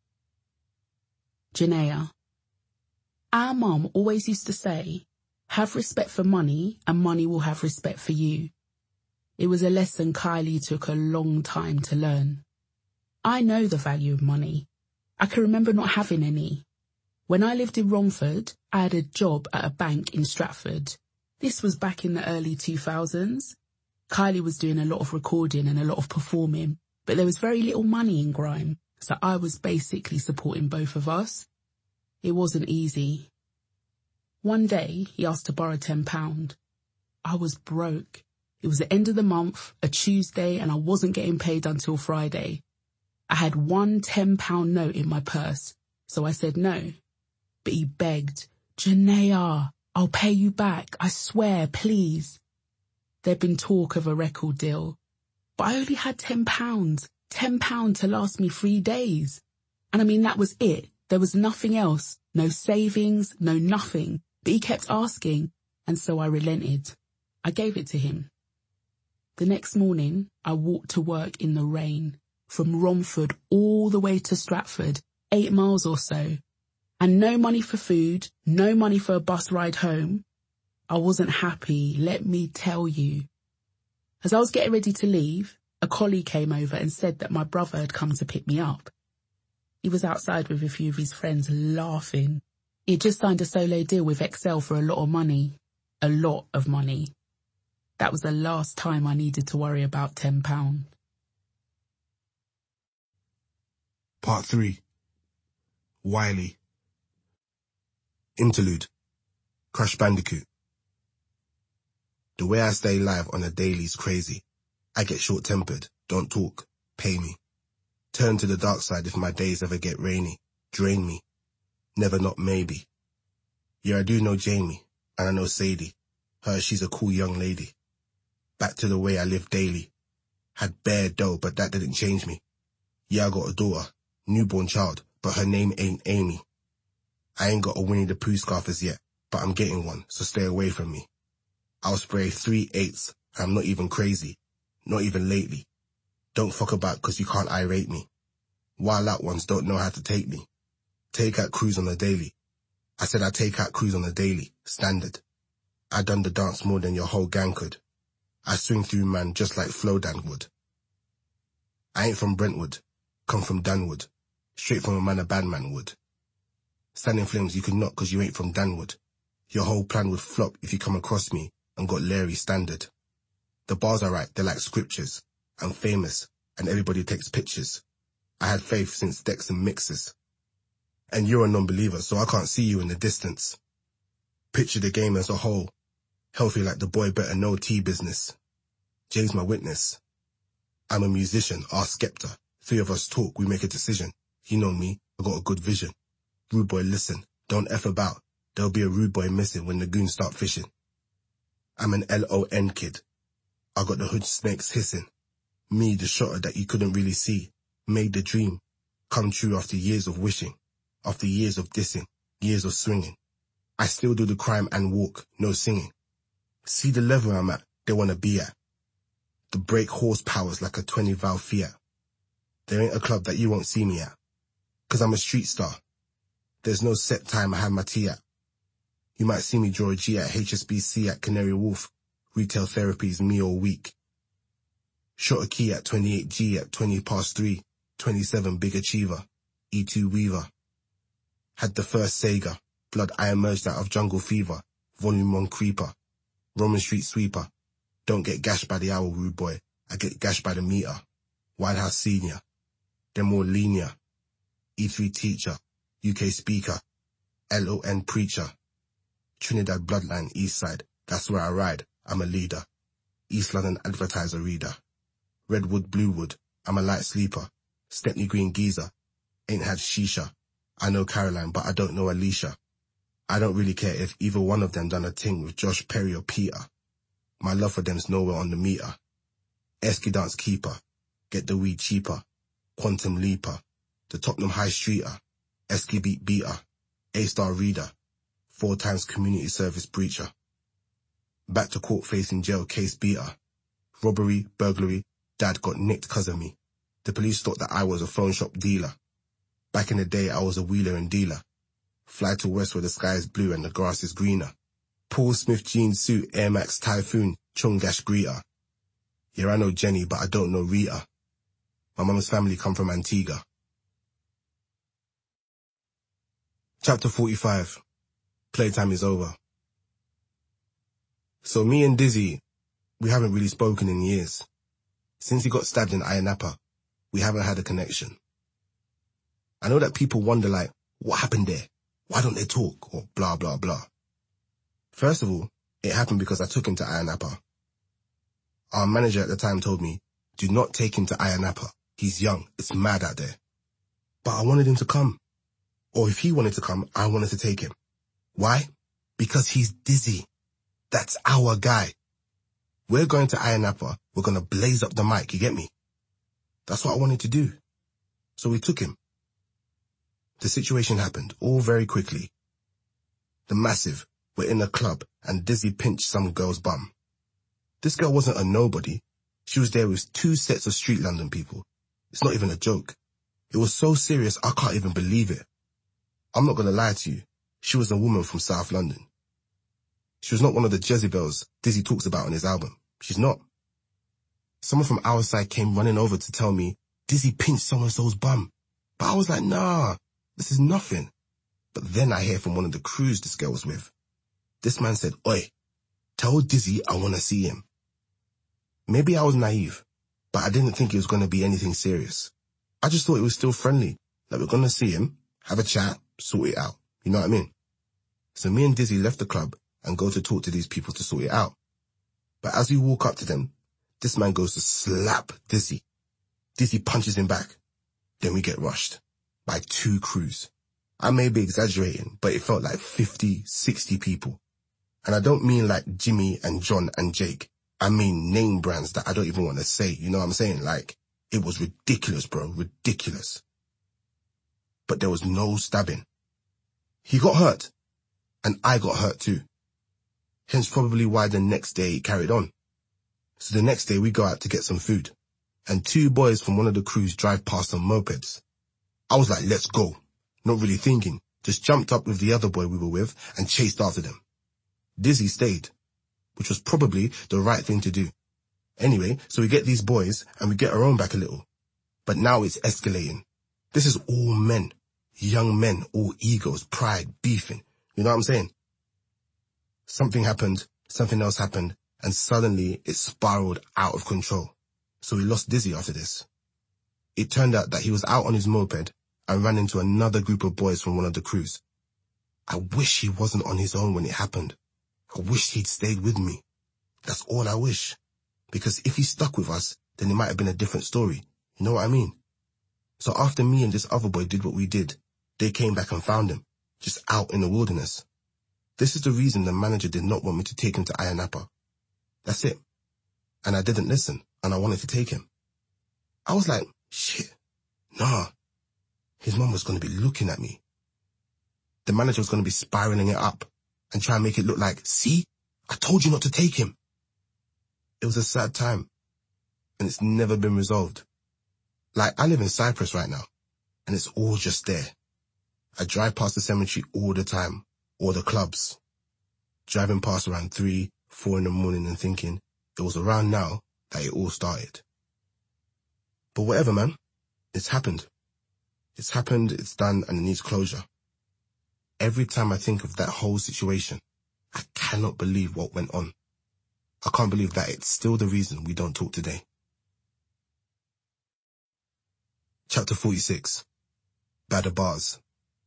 Janaea. Our mum always used to say, have respect for money and money will have respect for you. It was a lesson Kylie took a long time to learn. I know the value of money. I can remember not having any. When I lived in Romford, I had a job at a bank in Stratford. This was back in the early two thousands. Kylie was doing a lot of recording and a lot of performing, but there was very little money in grime, so I was basically supporting both of us. It wasn't easy. One day, he asked to borrow ten pounds. I was broke. It was the end of the month, a Tuesday, and I wasn't getting paid until Friday. I had one ten pound note in my purse, so I said no. But he begged, Janaea, I'll pay you back, I swear, please. There'd been talk of a record deal, but I only had ten pounds, ten pounds to last me three days. And I mean, that was it. There was nothing else, no savings, no nothing. But he kept asking, and so I relented. I gave it to him. The next morning, I walked to work in the rain, from Romford all the way to Stratford, eight miles or so. And no money for food, no money for a bus ride home. I wasn't happy, let me tell you. As I was getting ready to leave, a colleague came over and said that my brother had come to pick me up. He was outside with a few of his friends laughing. He had just signed a solo deal with Excel for a lot of money. A lot of money. That was the last time I needed to worry about ten pounds. Part three. Wily. Interlude. Crash Bandicoot. The way I stay live on a daily is crazy. I get short-tempered, don't talk, pay me. Turn to the dark side if my days ever get rainy. Drain me. Never not maybe. Yeah, I do know Jamie, and I know Sadie. Her, she's a cool young lady. Back to the way I live daily. Had bare dough, but that didn't change me. Yeah, I got a daughter, newborn child, but her name ain't Amy. I ain't got a Winnie the Pooh scarf as yet, but I'm getting one, so stay away from me. I'll spray three eighths, and I'm not even crazy. Not even lately. Don't fuck about cause you can't irate me. Wild out ones don't know how to take me. Take out crews on the daily. I said I take out crews on the daily, standard. I done the dance more than your whole gang could. I swing through man just like Flo Dan would. I ain't from Brentwood, come from Danwood. straight from a man a bad man would. Stand in flames you could not cause you ain't from Danwood. Your whole plan would flop if you come across me and got Larry standard. The bars are right, they're like scriptures. I'm famous, and everybody takes pictures. I had faith since decks and mixers. And you're a non-believer, so I can't see you in the distance. Picture the game as a whole. Healthy like the boy better know T business. Jay's my witness. I'm a musician, ask Skepta. Three of us talk, we make a decision. You know me, I got a good vision. Rude boy listen, don't F about. There'll be a rude boy missing when the goons start fishing. I'm an L O N kid. I got the hood snakes hissing. Me, the shotter that you couldn't really see. Made the dream come true after years of wishing. After years of dissing, years of swinging. I still do the crime and walk, no singing. See the level I'm at, they wanna be at. The brake horsepower's like a twenty valve Fiat. There ain't a club that you won't see me at. Cause I'm a street star. There's no set time I have my tea at. You might see me draw a G at H S B C at Canary Wharf. Retail therapy is me all week. Shot a key at twenty-eight G at twenty past three. twenty-seven big achiever. E two Weaver. Had the first Sega. Blood I emerged out of jungle fever. Volume one creeper. Roman street sweeper. Don't get gashed by the hour, rude boy. I get gashed by the meter. White House senior. Then more linear. E three teacher. U K speaker. L O N preacher. Trinidad bloodline, east side. That's where I ride. I'm a leader. East London advertiser reader. Redwood, Bluewood. I'm a light sleeper. Stepney Green geezer. Ain't had shisha. I know Caroline, but I don't know Alicia. I don't really care if either one of them done a thing with Josh Perry or Peter. My love for them's nowhere on the meter. Esky dance keeper. Get the weed cheaper. Quantum leaper. The Tottenham High Streeter. Esky beat beater. A-star reader. Four times community service breacher. Back to court facing jail case beater. Robbery, burglary. Dad got nicked 'cause of me. The police thought that I was a phone shop dealer. Back in the day I was a wheeler and dealer. Fly to west where the sky is blue and the grass is greener. Paul Smith jean suit, Air Max Typhoon, Chungash greeter. Yeah, I know Jenny, but I don't know Rita. My mum's family come from Antigua. Chapter forty-five. Playtime is over. So me and Dizzy, we haven't really spoken in years. Since he got stabbed in Ayia Napa, we haven't had a connection. I know that people wonder like, what happened there? Why don't they talk? Or blah, blah, blah. First of all, it happened because I took him to Ayia Napa. Our manager at the time told me, do not take him to Ayia Napa. He's young. It's mad out there. But I wanted him to come. Or if he wanted to come, I wanted to take him. Why? Because he's Dizzy. That's our guy. We're going to Ayia Napa. We're going to blaze up the mic, you get me? That's what I wanted to do. So we took him. The situation happened, all very quickly. The Massive were in a club and Dizzy pinched some girl's bum. This girl wasn't a nobody. She was there with two sets of street London people. It's not even a joke. It was so serious I can't even believe it. I'm not going to lie to you. She was a woman from South London. She was not one of the Jezebels Dizzy talks about on his album. She's not. Someone from our side came running over to tell me, Dizzy pinched so-and-so's bum. But I was like, nah, this is nothing. But then I hear from one of the crews this girl was with. This man said, oi, tell Dizzy I want to see him. Maybe I was naive, but I didn't think it was going to be anything serious. I just thought it was still friendly, that we're going to see him, have a chat, sort it out. You know what I mean? So me and Dizzy left the club and go to talk to these people to sort it out. But as we walk up to them, this man goes to slap Dizzy. Dizzy punches him back. Then we get rushed by two crews. I may be exaggerating, but it felt like fifty, sixty people. And I don't mean like Jimmy and John and Jake. I mean name brands that I don't even want to say. You know what I'm saying? Like, it was ridiculous, bro. Ridiculous. But there was no stabbing. He got hurt. And I got hurt too. Hence probably why the next day it carried on. So the next day we go out to get some food. And two boys from one of the crews drive past on mopeds. I was like, let's go. Not really thinking. Just jumped up with the other boy we were with and chased after them. Dizzy stayed, which was probably the right thing to do. Anyway, so we get these boys and we get our own back a little. But now it's escalating. This is all men, young men, all egos, pride, beefing. You know what I'm saying? Something happened, something else happened, and suddenly it spiraled out of control. So we lost Dizzy after this. It turned out that he was out on his moped and ran into another group of boys from one of the crews. I wish he wasn't on his own when it happened. I wish he'd stayed with me. That's all I wish. Because if he stuck with us, then it might have been a different story. You know what I mean? So after me and this other boy did what we did, they came back and found him, just out in the wilderness. This is the reason the manager did not want me to take him to Ayia Napa. That's it. And I didn't listen, and I wanted to take him. I was like, shit, nah. His mum was going to be looking at me. The manager was going to be spiraling it up and try and make it look like, see, I told you not to take him. It was a sad time, and it's never been resolved. Like, I live in Cyprus right now, and it's all just there. I drive past the cemetery all the time, or the clubs. Driving past around three, four in the morning and thinking it was around now that it all started. But whatever, man, it's happened. It's happened, it's done, and it needs closure. Every time I think of that whole situation, I cannot believe what went on. I can't believe that it's still the reason we don't talk today. Chapter forty-six. Badder Bars.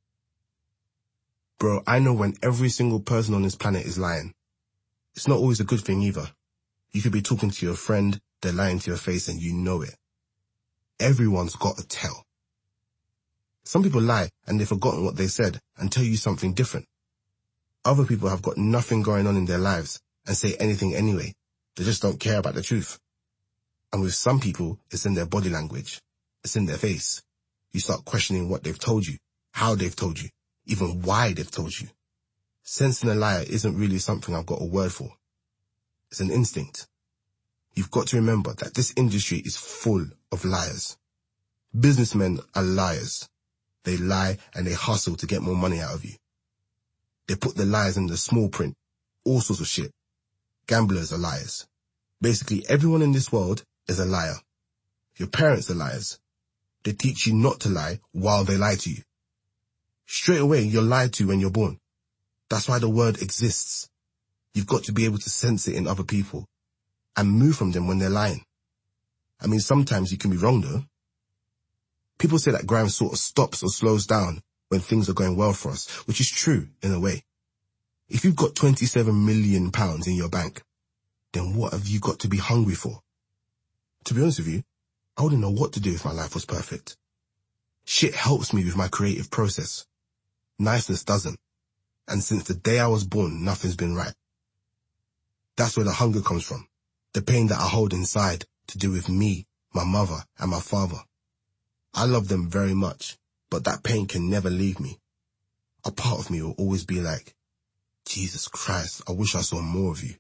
Bro, I know when every single person on this planet is lying. It's not always a good thing either. You could be talking to your friend, they're lying to your face and you know it. Everyone's got a tell. Some people lie and they've forgotten what they said and tell you something different. Other people have got nothing going on in their lives and say anything anyway. They just don't care about the truth. And with some people, it's in their body language. It's in their face. You start questioning what they've told you, how they've told you, even why they've told you. Sensing a liar isn't really something I've got a word for. It's an instinct. You've got to remember that this industry is full of liars. Businessmen are liars. They lie and they hustle to get more money out of you. They put the lies in the small print, all sorts of shit. Gamblers are liars. Basically, everyone in this world is a liar. Your parents are liars. They teach you not to lie while they lie to you. Straight away, you're lied to when you're born. That's why the word exists. You've got to be able to sense it in other people and move from them when they're lying. I mean, sometimes you can be wrong though. People say that grime sort of stops or slows down when things are going well for us, which is true in a way. If you've got twenty-seven million pounds in your bank, then what have you got to be hungry for? To be honest with you, I wouldn't know what to do if my life was perfect. Shit helps me with my creative process. Niceness doesn't. And since the day I was born, nothing's been right. That's where the hunger comes from. The pain that I hold inside to do with me, my mother, and my father. I love them very much, but that pain can never leave me. A part of me will always be like, Jesus Christ, I wish I saw more of you.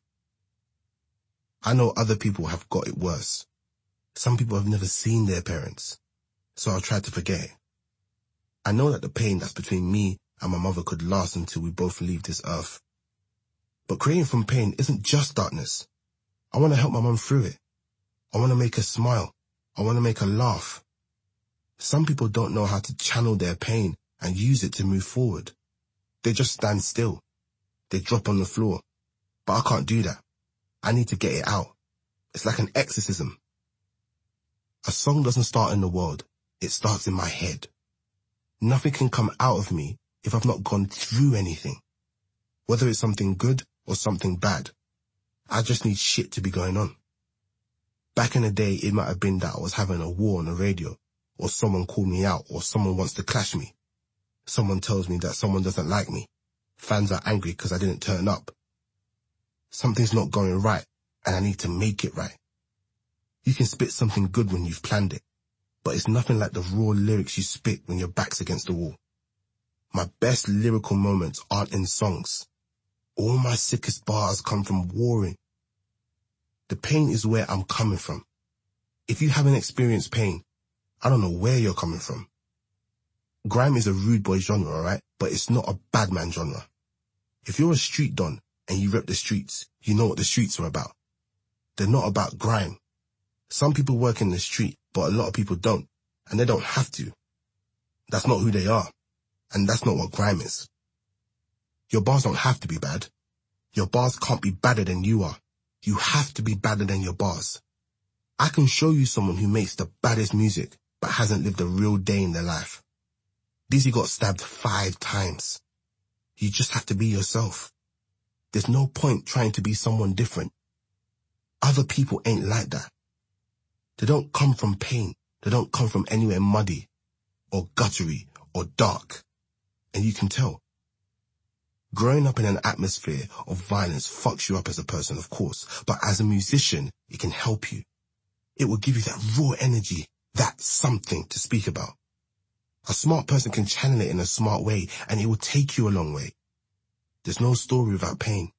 I know other people have got it worse. Some people have never seen their parents, so I'll try to forget it. I know that the pain that's between me and my mother could last until we both leave this earth. But creating from pain isn't just darkness. I want to help my mum through it. I want to make her smile. I want to make her laugh. Some people don't know how to channel their pain and use it to move forward. They just stand still. They drop on the floor. But I can't do that. I need to get it out. It's like an exorcism. A song doesn't start in the world. It starts in my head. Nothing can come out of me if I've not gone through anything. Whether it's something good or something bad. I just need shit to be going on. Back in the day, it might have been that I was having a war on the radio, or someone called me out, or someone wants to clash me. Someone tells me that someone doesn't like me. Fans are angry because I didn't turn up. Something's not going right, and I need to make it right. You can spit something good when you've planned it, but it's nothing like the raw lyrics you spit when your back's against the wall. My best lyrical moments aren't in songs. All my sickest bars come from warring. The pain is where I'm coming from. If you haven't experienced pain, I don't know where you're coming from. Grime is a rude boy genre, alright? But it's not a bad man genre. If you're a street don and you rep the streets, you know what the streets are about. They're not about grime. Some people work in the street, but a lot of people don't, and they don't have to. That's not who they are. And that's not what grime is. Your bars don't have to be bad. Your bars can't be badder than you are. You have to be badder than your bars. I can show you someone who makes the baddest music, but hasn't lived a real day in their life. Dizzy got stabbed five times. You just have to be yourself. There's no point trying to be someone different. Other people ain't like that. They don't come from pain. They don't come from anywhere muddy or guttery or dark. And you can tell. Growing up in an atmosphere of violence fucks you up as a person, of course, but as a musician, it can help you. It will give you that raw energy, that something to speak about. A smart person can channel it in a smart way, and it will take you a long way. There's no story without pain.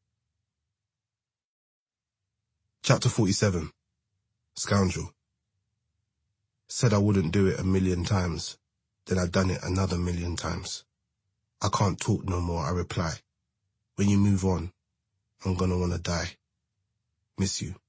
Chapter forty-seven. Scoundrel. Said I wouldn't do it a million times, then I'd done it another million times. I can't talk no more, I reply. When you move on, I'm gonna wanna die. Miss you.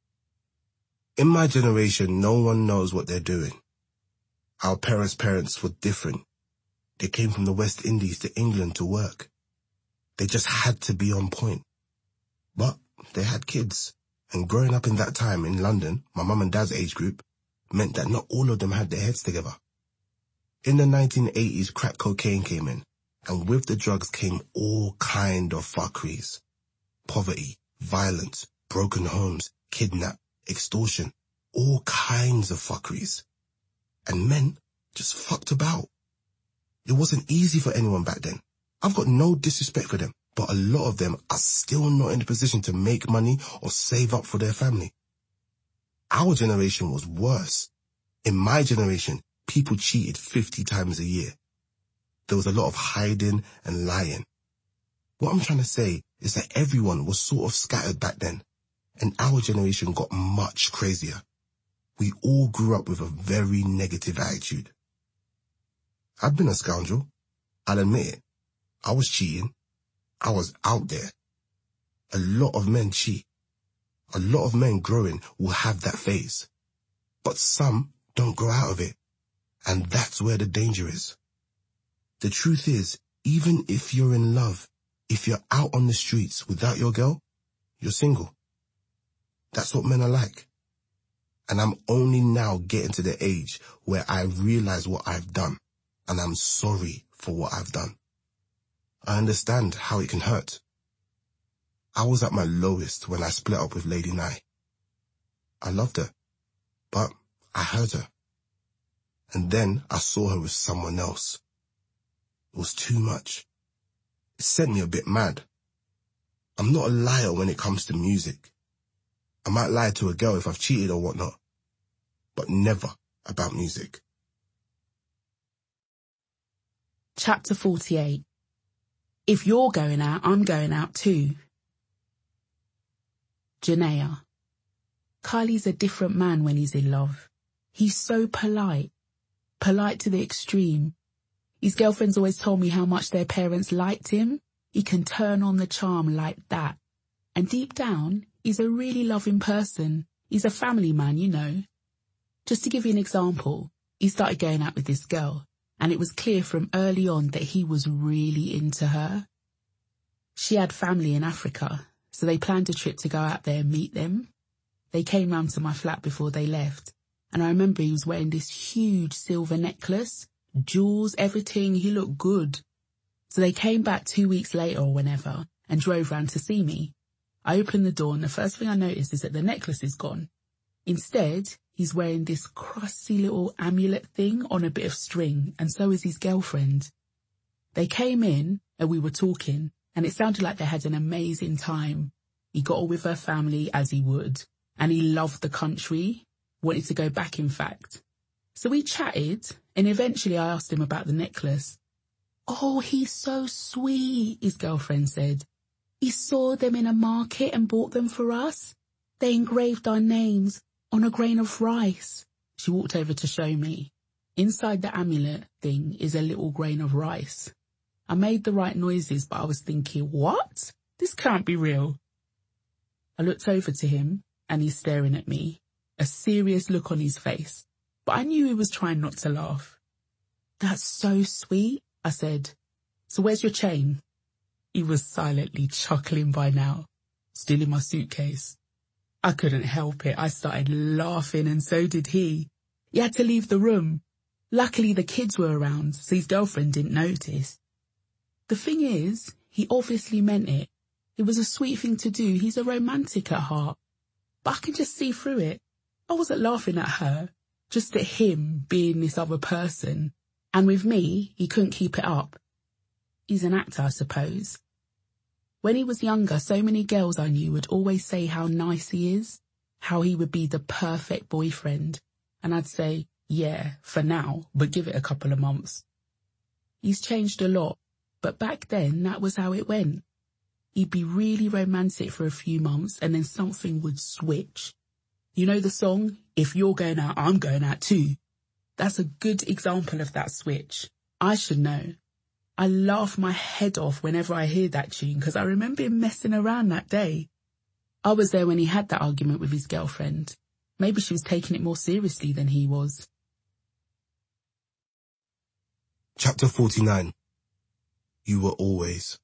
In my generation, no one knows what they're doing. Our parents' parents were different. They came from the West Indies to England to work. They just had to be on point. But they had kids. And growing up in that time in London, my mum and dad's age group, meant that not all of them had their heads together. In the nineteen eighties, crack cocaine came in. And with the drugs came all kind of fuckeries. Poverty, violence, broken homes, kidnap, extortion, all kinds of fuckeries. And men just fucked about. It wasn't easy for anyone back then. I've got no disrespect for them, but a lot of them are still not in a position to make money or save up for their family. Our generation was worse. In my generation, people cheated fifty times a year. There was a lot of hiding and lying. What I'm trying to say is that everyone was sort of scattered back then, and our generation got much crazier. We all grew up with a very negative attitude. I've been a scoundrel. I'll admit it. I was cheating. I was out there. A lot of men cheat. A lot of men growing will have that phase. But some don't grow out of it. And that's where the danger is. The truth is, even if you're in love, if you're out on the streets without your girl, you're single. That's what men are like. And I'm only now getting to the age where I realize what I've done, and I'm sorry for what I've done. I understand how it can hurt. I was at my lowest when I split up with Lady Nye. I loved her, but I hurt her. And then I saw her with someone else. It was too much. It sent me a bit mad. I'm not a liar when it comes to music. I might lie to a girl if I've cheated or whatnot, but never about music. Chapter forty-eight. If you're going out, I'm going out too. Janaea. Kylie's a different man when he's in love. He's so polite. Polite to the extreme. His girlfriends always told me how much their parents liked him. He can turn on the charm like that. And deep down, he's a really loving person. He's a family man, you know. Just to give you an example, he started going out with this girl, and it was clear from early on that he was really into her. She had family in Africa, so they planned a trip to go out there and meet them. They came round to my flat before they left, and I remember he was wearing this huge silver necklace, jewels, everything. He looked good. So they came back two weeks later or whenever and drove round to see me. I opened the door and the first thing I noticed is that the necklace is gone. Instead, he's wearing this crusty little amulet thing on a bit of string, and so is his girlfriend. They came in and we were talking, and it sounded like they had an amazing time. He got on with her family as he would, and he loved the country, wanted to go back in fact. So we chatted, and eventually I asked him about the necklace. Oh, he's so sweet, his girlfriend said. He saw them in a market and bought them for us. They engraved our names on a grain of rice. She walked over to show me. Inside the amulet thing is a little grain of rice. I made the right noises, but I was thinking, what? This can't be real. I looked over to him, and he's staring at me, a serious look on his face, but I knew he was trying not to laugh. That's so sweet, I said. So where's your chain? He was silently chuckling by now, still in my suitcase. I couldn't help it. I started laughing and so did he. He had to leave the room. Luckily the kids were around, so his girlfriend didn't notice. The thing is, he obviously meant it. It was a sweet thing to do. He's a romantic at heart. But I could just see through it. I wasn't laughing at her, just at him being this other person. And with me, he couldn't keep it up. He's an actor, I suppose. When he was younger, so many girls I knew would always say how nice he is, how he would be the perfect boyfriend. And I'd say, yeah, for now, but give it a couple of months. He's changed a lot, but back then that was how it went. He'd be really romantic for a few months and then something would switch. You know the song, If You're Going Out, I'm Going Out Too? That's a good example of that switch. I should know. I laugh my head off whenever I hear that tune because I remember him messing around that day. I was there when he had that argument with his girlfriend. Maybe she was taking it more seriously than he was. Chapter forty-nine. You were always.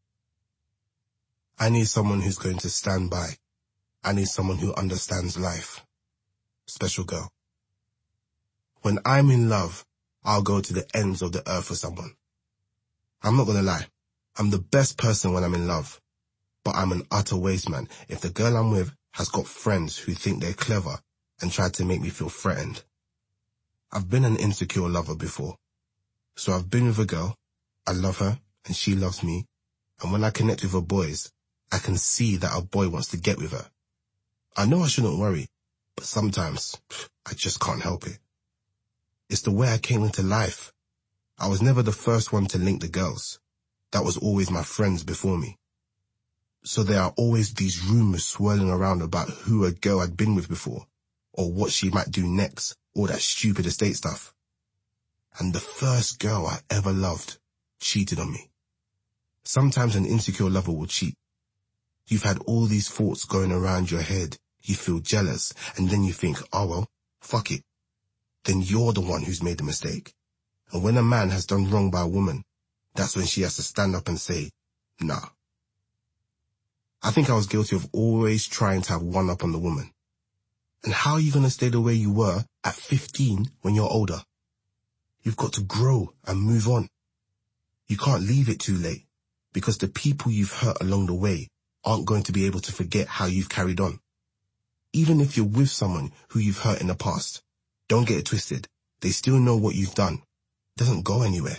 I need someone who's going to stand by. I need someone who understands life. Special girl. When I'm in love, I'll go to the ends of the earth for someone. I'm not gonna lie. I'm the best person when I'm in love. But I'm an utter waste man if the girl I'm with has got friends who think they're clever and try to make me feel threatened. I've been an insecure lover before. So I've been with a girl, I love her, and she loves me, and when I connect with her boys, I can see that a boy wants to get with her. I know I shouldn't worry, but sometimes I just can't help it. It's the way I came into life. I was never the first one to link the girls. That was always my friends before me. So there are always these rumors swirling around about who a girl had been with before, or what she might do next, all that stupid estate stuff. And the first girl I ever loved cheated on me. Sometimes an insecure lover will cheat. You've had all these thoughts going around your head. You feel jealous, and then you think, oh well, fuck it. Then you're the one who's made the mistake. And when a man has done wrong by a woman, that's when she has to stand up and say, nah. I think I was guilty of always trying to have one up on the woman. And how are you going to stay the way you were at fifteen when you're older? You've got to grow and move on. You can't leave it too late, because the people you've hurt along the way aren't going to be able to forget how you've carried on. Even if you're with someone who you've hurt in the past, don't get it twisted. They still know what you've done. It doesn't go anywhere.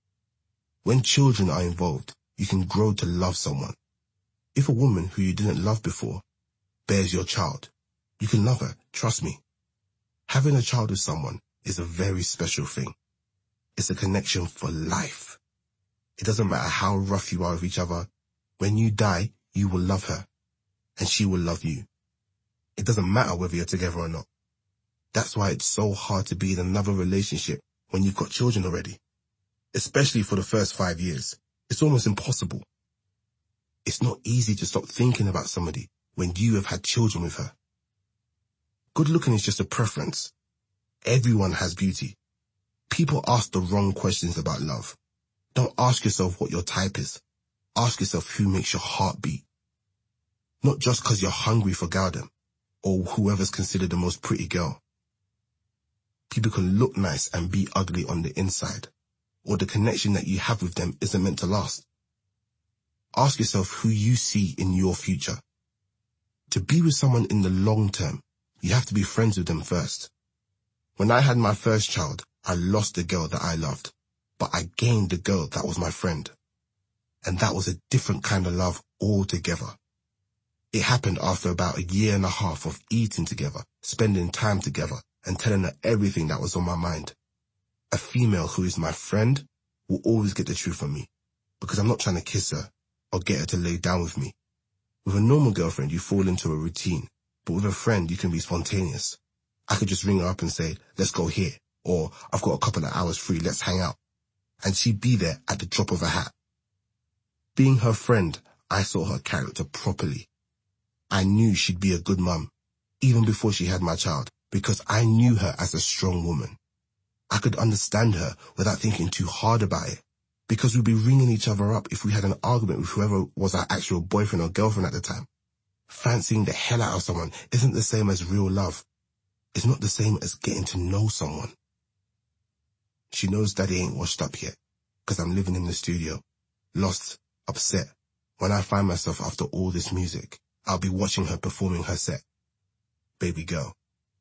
When children are involved, you can grow to love someone. If a woman who you didn't love before bears your child, you can love her, trust me. Having a child with someone is a very special thing. It's a connection for life. It doesn't matter how rough you are with each other. When you die, you will love her, and she will love you. It doesn't matter whether you're together or not. That's why it's so hard to be in another relationship when you've got children already. Especially for the first five years. It's almost impossible. It's not easy to stop thinking about somebody when you have had children with her. Good looking is just a preference. Everyone has beauty. People ask the wrong questions about love. Don't ask yourself what your type is. Ask yourself who makes your heart beat. Not just because you're hungry for Gowden, or whoever's considered the most pretty girl. People can look nice and be ugly on the inside, or the connection that you have with them isn't meant to last. Ask yourself who you see in your future. To be with someone in the long term, you have to be friends with them first. When I had my first child, I lost the girl that I loved, but I gained the girl that was my friend. And that was a different kind of love altogether. It happened after about a year and a half of eating together, spending time together, and telling her everything that was on my mind. A female who is my friend will always get the truth from me, because I'm not trying to kiss her or get her to lay down with me. With a normal girlfriend, you fall into a routine, but with a friend, you can be spontaneous. I could just ring her up and say, let's go here, or I've got a couple of hours free, let's hang out. And she'd be there at the drop of a hat. Being her friend, I saw her character properly. I knew she'd be a good mum, even before she had my child, because I knew her as a strong woman. I could understand her without thinking too hard about it, because we'd be ringing each other up if we had an argument with whoever was our actual boyfriend or girlfriend at the time. Fancying the hell out of someone isn't the same as real love. It's not the same as getting to know someone. She knows Daddy ain't washed up yet, because I'm living in the studio, lost, upset. When I find myself after all this music, I'll be watching her performing her set. Baby girl.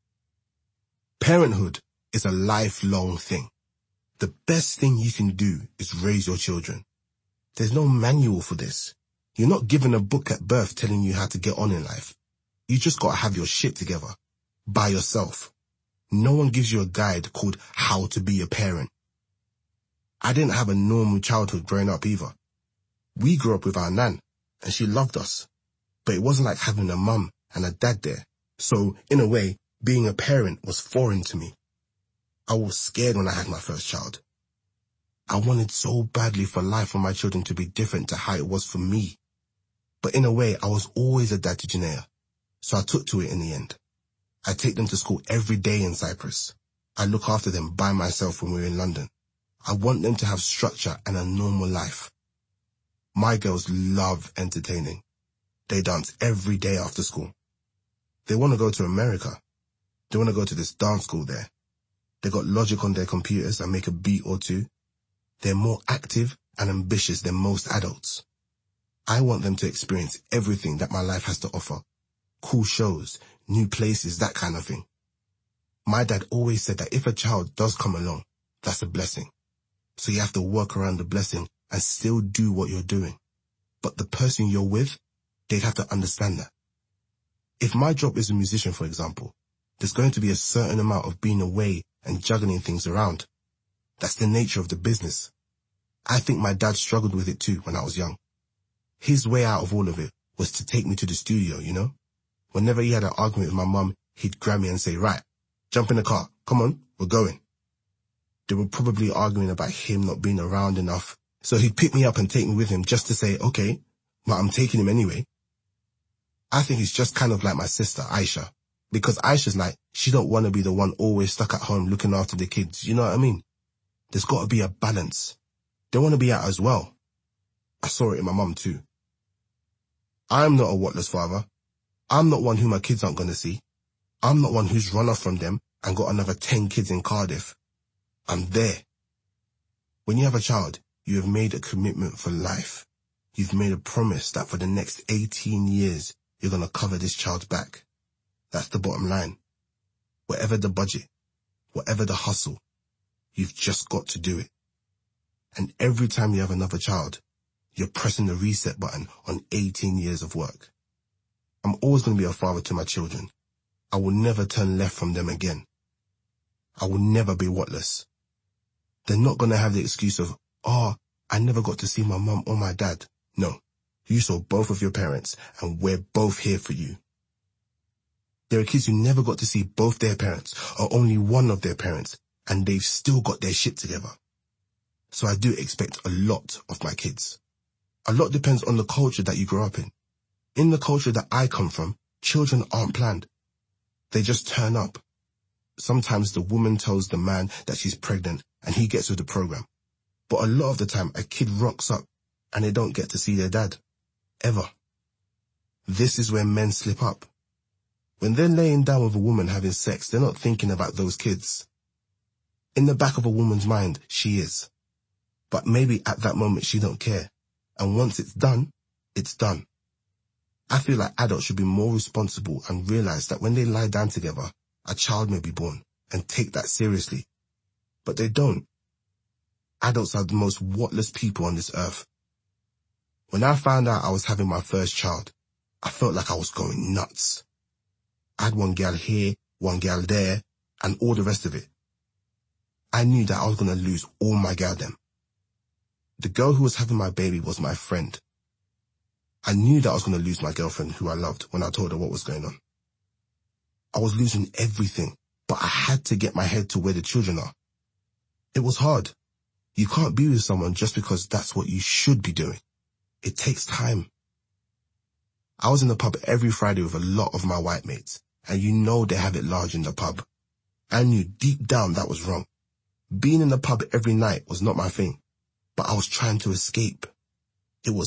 Parenthood is a lifelong thing. The best thing you can do is raise your children. There's no manual for this. You're not given a book at birth telling you how to get on in life. You just gotta have your shit together. By yourself. No one gives you a guide called How to Be a Parent. I didn't have a normal childhood growing up either. We grew up with our nan, and she loved us. But it wasn't like having a mum and a dad there. So, in a way, being a parent was foreign to me. I was scared when I had my first child. I wanted so badly for life for my children to be different to how it was for me. But in a way, I was always a dad to Janaea, so I took to it in the end. I take them to school every day in Cyprus. I look after them by myself when we're in London. I want them to have structure and a normal life. My girls love entertaining. They dance every day after school. They want to go to America. They want to go to this dance school there. They got Logic on their computers and make a beat or two. They're more active and ambitious than most adults. I want them to experience everything that my life has to offer. Cool shows, new places, that kind of thing. My dad always said that if a child does come along, that's a blessing. So you have to work around the blessing and still do what you're doing. But the person you're with, they'd have to understand that. If my job is a musician, for example, there's going to be a certain amount of being away and juggling things around. That's the nature of the business. I think my dad struggled with it too when I was young. His way out of all of it was to take me to the studio, you know? Whenever he had an argument with my mum, he'd grab me and say, right, jump in the car, come on, we're going. They were probably arguing about him not being around enough, so he'd pick me up and take me with him just to say, okay, but I'm taking him anyway. I think he's just kind of like my sister, Aisha, because Aisha's like, she don't want to be the one always stuck at home looking after the kids, you know what I mean? There's got to be a balance. They want to be out as well. I saw it in my mum too. I'm not a whatless father. I'm not one who my kids aren't going to see. I'm not one who's run off from them and got another ten kids in Cardiff. I'm there. When you have a child, you have made a commitment for life. You've made a promise that for the next eighteen years, you're going to cover this child's back. That's the bottom line. Whatever the budget, whatever the hustle, you've just got to do it. And every time you have another child, you're pressing the reset button on eighteen years of work. I'm always going to be a father to my children. I will never turn left from them again. I will never be whatless. They're not going to have the excuse of, oh, I never got to see my mum or my dad. No, you saw both of your parents and we're both here for you. There are kids who never got to see both their parents or only one of their parents, and they've still got their shit together. So I do expect a lot of my kids. A lot depends on the culture that you grow up in. In the culture that I come from, children aren't planned. They just turn up. Sometimes the woman tells the man that she's pregnant and he gets with the program. But a lot of the time, a kid rocks up and they don't get to see their dad. Ever. This is where men slip up. When they're laying down with a woman having sex, they're not thinking about those kids. In the back of a woman's mind, she is. But maybe at that moment she don't care. And once it's done, it's done. I feel like adults should be more responsible and realize that when they lie down together, a child may be born, and take that seriously. But they don't. Adults are the most whatless people on this earth. When I found out I was having my first child, I felt like I was going nuts. I had one gal here, one gal there, and all the rest of it. I knew that I was going to lose all my gal them. The girl who was having my baby was my friend. I knew that I was going to lose my girlfriend who I loved when I told her what was going on. I was losing everything, but I had to get my head to where the children are. It was hard. You can't be with someone just because that's what you should be doing. It takes time. I was in the pub every Friday with a lot of my white mates, and you know they have it large in the pub. I knew deep down that was wrong. Being in the pub every night was not my thing, but I was trying to escape.